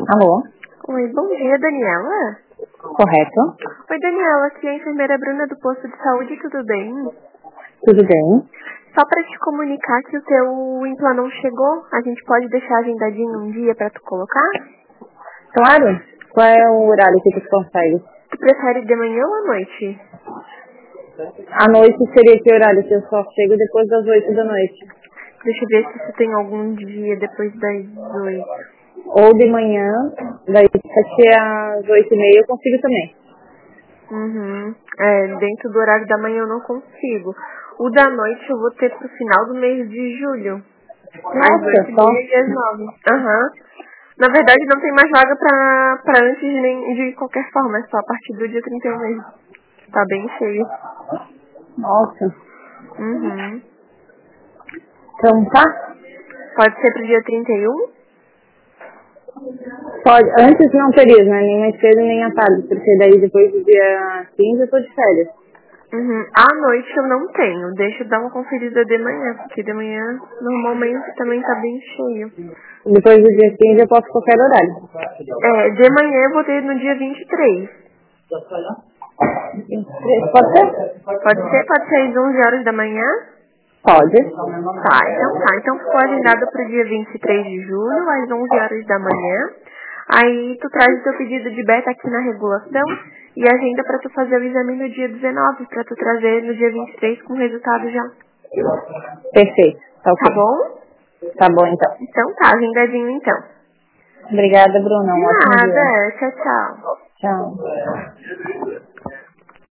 Alô? Oi, bom dia, Daniela? Correto? Oi, Daniela, aqui é a enfermeira Bruna do posto de saúde, tudo bem? Tudo bem? Só pra te comunicar que o teu implanon chegou, a gente pode deixar agendadinho um dia pra tu colocar? Claro. Qual é o horário que tu consegue? Tu prefere de manhã ou à noite? À noite seria que horário? Que eu só chego depois das 8 da noite. Deixa eu ver se tu tem algum dia depois das 8. Ou de manhã, daí 7 às 8h30 eu consigo também. Dentro do horário da manhã eu não consigo. O da noite eu vou ter pro final do mês de julho. Às Nossa, 8h30 e às 9. Na verdade não tem mais vaga pra antes de qualquer forma, é só a partir do dia 31 mesmo. Tá bem cheio. Nossa. Uhum. Então tá? Pode ser pro dia 31? Pode. Antes não teria, né? Nem mais cedo nem à tarde, porque daí depois do dia 15 eu tô de férias. À noite eu não tenho. Deixa eu dar uma conferida de manhã, porque de manhã normalmente também tá bem cheio. Depois do dia 15 eu posso qualquer horário. De manhã eu vou ter no dia 23. Pode ser? Pode ser às 11 horas da manhã? Pode. Tá. Então ficou agendado pro dia 23 de julho, às 11 horas da manhã. Aí tu traz o teu pedido de beta aqui na regulação e agenda pra tu fazer o exame no dia 19, pra tu trazer no dia 23 com o resultado já. Perfeito. Tá Tá ok. bom? Tá bom então. Então tá, agendadinho então. Obrigada, Bruna. De Um ótimo dia. nada. Tchau, tchau. Tchau.